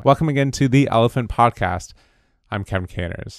Welcome again to the Elephant Podcast. I'm Kevin Caners.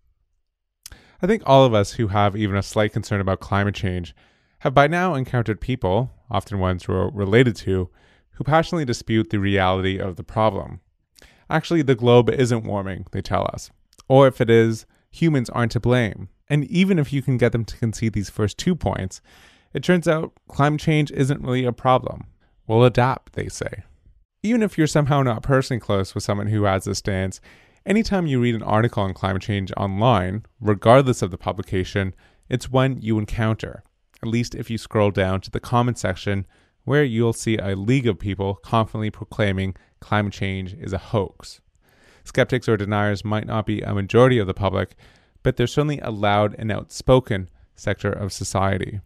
I think all of us who have even a slight concern about climate change have by now encountered people, often ones we're related to, who passionately dispute the reality of the problem. Actually, the globe isn't warming, they tell us. Or if it is, humans aren't to blame. And even if you can get them to concede these first 2 points, it turns out climate change isn't really a problem. We'll adapt, they say. Even if you're somehow not personally close with someone who has this stance, anytime you read an article on climate change online, regardless of the publication, it's one you encounter, at least if you scroll down to the comment section, where you'll see a league of people confidently proclaiming climate change is a hoax. Skeptics or deniers might not be a majority of the public, but they're certainly a loud and outspoken sector of society.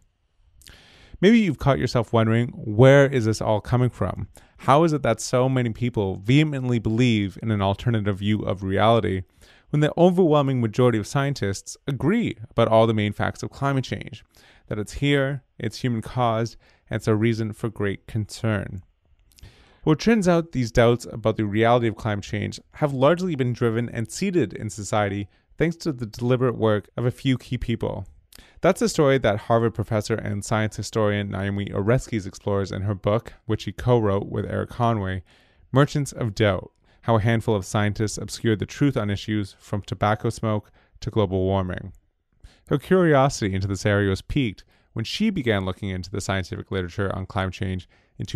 Maybe you've caught yourself wondering, where is this all coming from? How is it that so many people vehemently believe in an alternative view of reality when the overwhelming majority of scientists agree about all the main facts of climate change? That it's here, it's human-caused, and it's a reason for great concern. Well, it turns out these doubts about the reality of climate change have largely been driven and seeded in society thanks to the deliberate work of a few key people. That's a story that Harvard professor and science historian Naomi Oreskes explores in her book, which she co-wrote with Eric Conway, Merchants of Doubt: How a Handful of Scientists Obscured the Truth on Issues from Tobacco Smoke to Global Warming. Her curiosity into this area was piqued when she began looking into the scientific literature on climate change in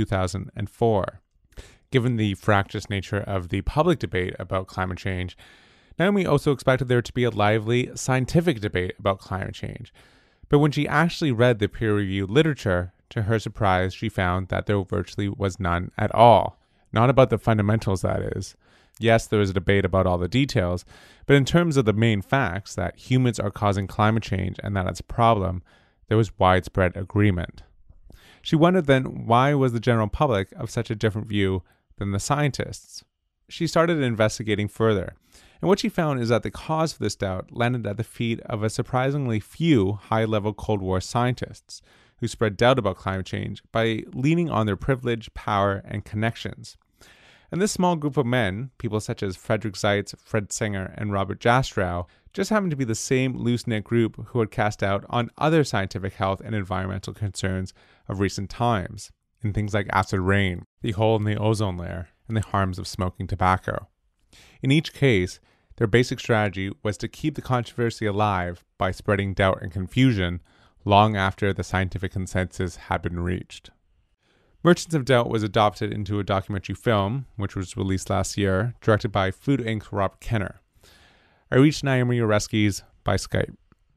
2004. Given the fractious nature of the public debate about climate change, Naomi also expected there to be a lively scientific debate about climate change. But when she actually read the peer-reviewed literature, to her surprise, she found that there virtually was none at all. Not about the fundamentals, that is. Yes, there was a debate about all the details, but in terms of the main facts, that humans are causing climate change and that it's a problem, there was widespread agreement. She wondered then, why was the general public of such a different view than the scientists? She started investigating further. And what she found is that the cause for this doubt landed at the feet of a surprisingly few high-level Cold War scientists who spread doubt about climate change by leaning on their privilege, power, and connections. And this small group of men, people such as Frederick Seitz, Fred Singer, and Robert Jastrow, just happened to be the same loose-knit group who had cast doubt on other scientific health and environmental concerns of recent times, in things like acid rain, the hole in the ozone layer, and the harms of smoking tobacco. In each case, their basic strategy was to keep the controversy alive by spreading doubt and confusion long after the scientific consensus had been reached. Merchants of Doubt was adopted into a documentary film, which was released last year, directed by Food Inc.'s Robert Kenner. I reached Naomi Oreskes by Skype.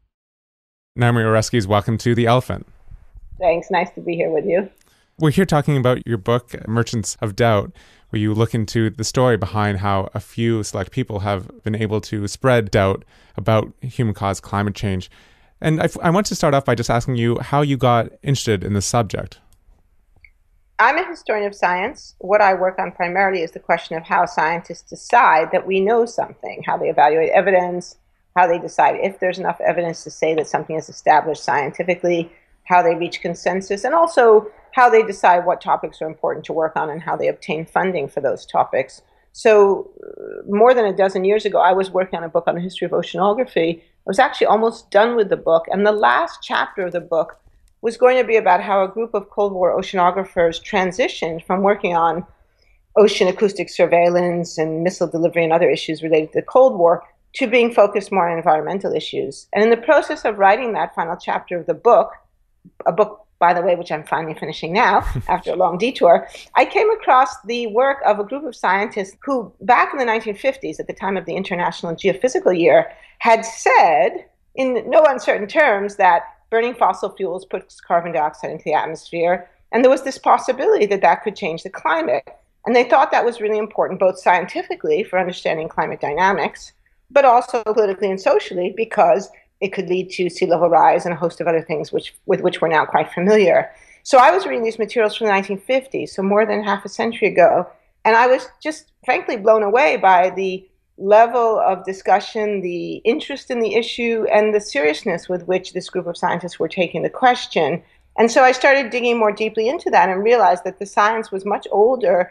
Naomi Oreskes, welcome to The Elephant. Thanks. Nice to be here with you. We're here talking about your book, Merchants of Doubt, where you look into the story behind how a few select people have been able to spread doubt about human-caused climate change. And I want to start off by just asking you how you got interested in this subject. I'm a historian of science. What I work on primarily is the question of how scientists decide that we know something, how they evaluate evidence, how they decide if there's enough evidence to say that something is established scientifically, how they reach consensus, and also how they decide what topics are important to work on and how they obtain funding for those topics. So more than a dozen years ago, I was working on a book on the history of oceanography. I was actually almost done with the book, and the last chapter of the book was going to be about how a group of Cold War oceanographers transitioned from working on ocean acoustic surveillance and missile delivery and other issues related to the Cold War to being focused more on environmental issues. And in the process of writing that final chapter of the book, a book, by the way, which I'm finally finishing now after a long detour, I came across the work of a group of scientists who, back in the 1950s, at the time of the International Geophysical Year, had said, in no uncertain terms, that burning fossil fuels puts carbon dioxide into the atmosphere, and there was this possibility that that could change the climate. And they thought that was really important, both scientifically for understanding climate dynamics, but also politically and socially because it could lead to sea level rise and a host of other things with which we're now quite familiar. So I was reading these materials from the 1950s, so more than half a century ago, and I was just frankly blown away by the level of discussion, the interest in the issue, and the seriousness with which this group of scientists were taking the question. And so I started digging more deeply into that and realized that the science was much older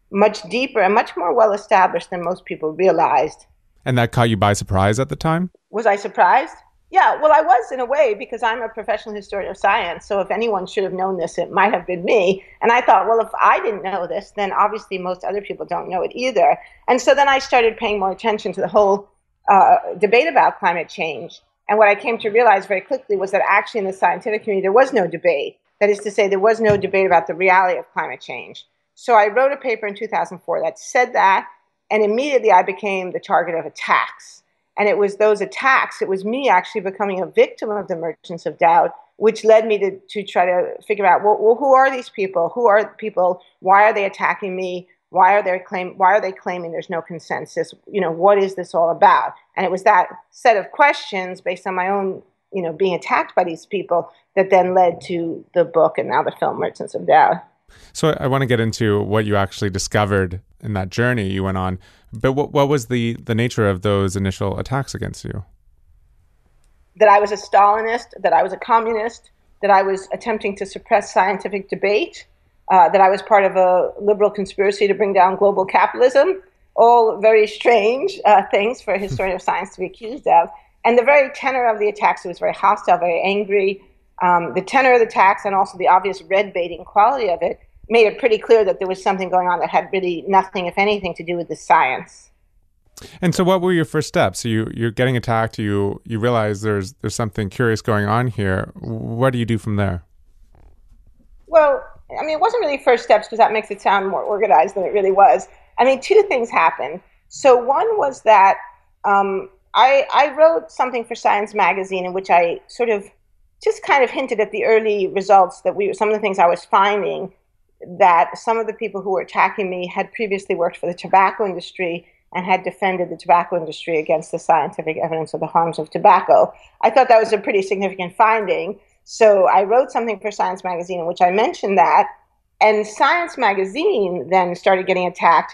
much deeper and much more well established than most people realized. And that caught you by surprise at the time? Was I surprised? Yeah, well, I was in a way because I'm a professional historian of science. So if anyone should have known this, it might have been me. And I thought, well, if I didn't know this, then obviously most other people don't know it either. And so then I started paying more attention to the whole debate about climate change. And what I came to realize very quickly was that actually in the scientific community, there was no debate. That is to say, there was no debate about the reality of climate change. So I wrote a paper in 2004 that said that, and immediately I became the target of attacks. And it was those attacks, it was me actually becoming a victim of the merchants of doubt, which led me to try to figure out, well, who are these people? Who are the people? Why are they attacking me? Why are they claiming there's no consensus? What is this all about? And it was that set of questions based on my own, being attacked by these people that then led to the book and now the film Merchants of Doubt. So I want to get into what you actually discovered in that journey you went on. But what was the nature of those initial attacks against you? That I was a Stalinist, that I was a communist, that I was attempting to suppress scientific debate, that I was part of a liberal conspiracy to bring down global capitalism, all very strange things for a historian of science to be accused of. And the very tenor of the attacks was very hostile, very angry. The tenor of the attacks and also the obvious red baiting quality of it made it pretty clear that there was something going on that had really nothing, if anything, to do with the science. And so what were your first steps? So you're getting attacked, you realize there's something curious going on here. What do you do from there? Well, it wasn't really first steps because that makes it sound more organized than it really was. Two things happened. So one was that I wrote something for Science Magazine in which I sort of just kind of hinted at the early results that some of the things I was finding, that some of the people who were attacking me had previously worked for the tobacco industry and had defended the tobacco industry against the scientific evidence of the harms of tobacco. I thought that was a pretty significant finding. So I wrote something for Science Magazine in which I mentioned that. And Science Magazine then started getting attacked.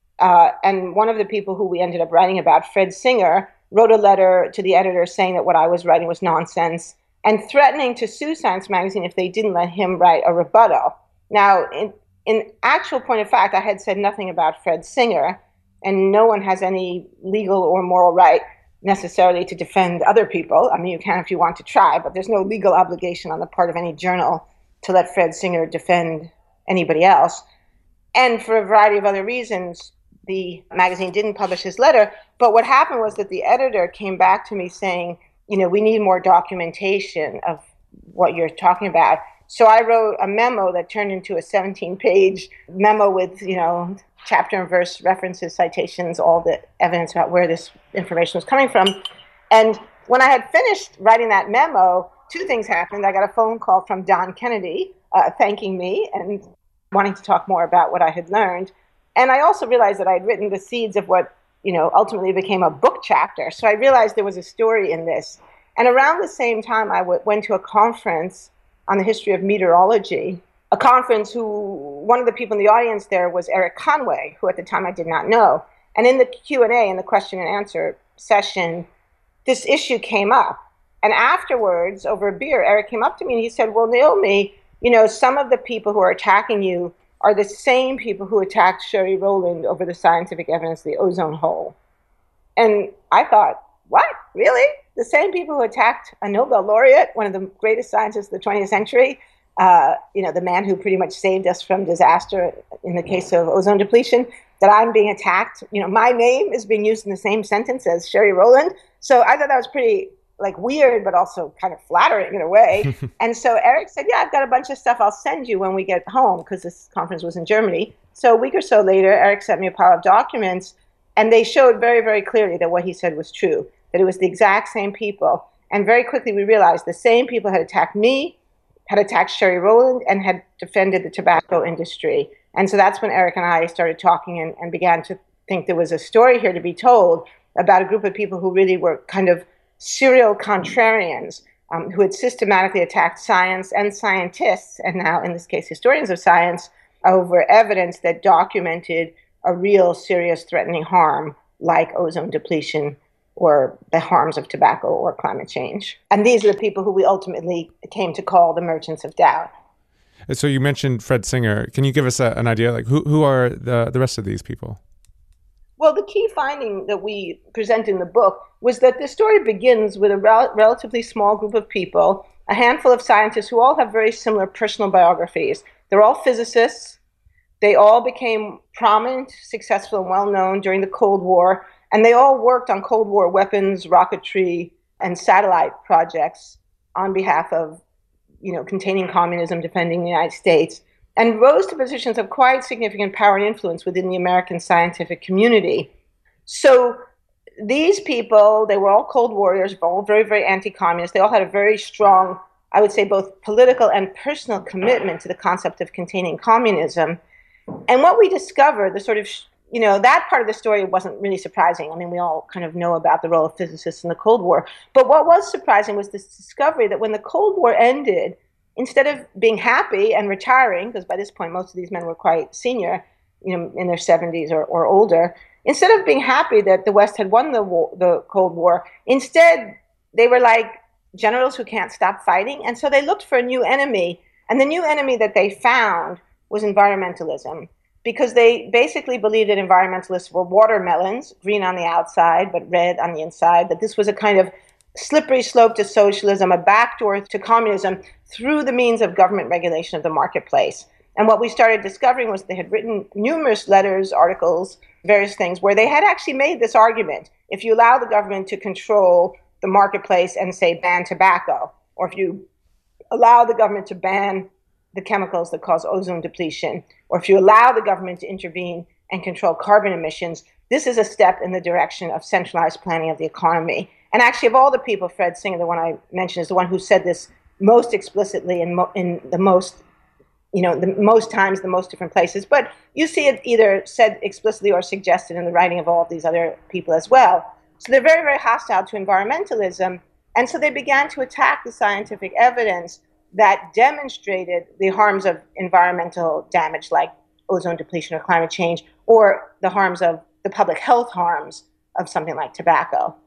And one of the people who we ended up writing about, Fred Singer, wrote a letter to the editor saying that what I was writing was nonsense and threatening to sue Science Magazine if they didn't let him write a rebuttal. Now, in actual point of fact, I had said nothing about Fred Singer, and no one has any legal or moral right necessarily to defend other people. You can if you want to try, but there's no legal obligation on the part of any journal to let Fred Singer defend anybody else. And for a variety of other reasons, the magazine didn't publish his letter. But what happened was that the editor came back to me saying, we need more documentation of what you're talking about. So I wrote a memo that turned into a 17-page memo with, chapter and verse references, citations, all the evidence about where this information was coming from. And when I had finished writing that memo, two things happened. I got a phone call from Don Kennedy thanking me and wanting to talk more about what I had learned. And I also realized that I had written the seeds of what, ultimately became a book chapter. So I realized there was a story in this. And around the same time, I went to a conference on the history of meteorology, a conference one of the people in the audience there was Eric Conway, who at the time I did not know. And in the Q&A, in the question and answer session, this issue came up. And afterwards, over a beer, Eric came up to me and he said, well, Naomi, some of the people who are attacking you are the same people who attacked Sherry Rowland over the scientific evidence of the ozone hole. And I thought, what? Really? The same people who attacked a Nobel laureate, one of the greatest scientists of the 20th century, the man who pretty much saved us from disaster in the case of ozone depletion, that I'm being attacked. My name is being used in the same sentence as Sherry Rowland. So I thought that was pretty weird, but also kind of flattering in a way. And so Eric said, yeah, I've got a bunch of stuff I'll send you when we get home, because this conference was in Germany. So a week or so later, Eric sent me a pile of documents, and they showed very, very clearly that what he said was true, that it was the exact same people. And very quickly we realized the same people had attacked me, had attacked Sherry Rowland, and had defended the tobacco industry. And so that's when Eric and I started talking and began to think there was a story here to be told about a group of people who really were kind of serial contrarians, who had systematically attacked science and scientists, and now in this case historians of science, over evidence that documented a real serious threatening harm like ozone depletion or the harms of tobacco or climate change. And these are the people who we ultimately came to call the Merchants of Doubt. So you mentioned Fred Singer. Can you give us an idea, like who are the rest of these people? Well, the key finding that we present in the book was that the story begins with a relatively small group of people, a handful of scientists who all have very similar personal biographies. They're all physicists. They all became prominent, successful, and well-known during the Cold War, and they all worked on Cold War weapons, rocketry, and satellite projects on behalf of, containing communism, defending the United States, and rose to positions of quite significant power and influence within the American scientific community. So these people, they were all Cold Warriors, all very, very anti-communist. They all had a very strong, I would say, both political and personal commitment to the concept of containing communism. And what we discovered, the sort of, that part of the story wasn't really surprising. I mean, we all kind of know about the role of physicists in the Cold War. But what was surprising was this discovery that when the Cold War ended, instead of being happy and retiring, because by this point most of these men were quite senior, in their 70s or older, instead of being happy that the West had won the Cold War, instead they were like generals who can't stop fighting. And so they looked for a new enemy. And the new enemy that they found was environmentalism, because they basically believed that environmentalists were watermelons, green on the outside but red on the inside, that this was a kind of slippery slope to socialism, a backdoor to communism through the means of government regulation of the marketplace. And what we started discovering was they had written numerous letters, articles, various things, where they had actually made this argument. If you allow the government to control the marketplace and, say, ban tobacco, or if you allow the government to ban the chemicals that cause ozone depletion, or if you allow the government to intervene and control carbon emissions, this is a step in the direction of centralized planning of the economy. And actually, of all the people, Fred Singer, the one I mentioned, is the one who said this most explicitly in the most, the most times, the most different places. But you see it either said explicitly or suggested in the writing of all of these other people as well. So they're very, very hostile to environmentalism. And so they began to attack the scientific evidence that demonstrated the harms of environmental damage, like ozone depletion or climate change, or the harms of the public health harms of something like tobacco.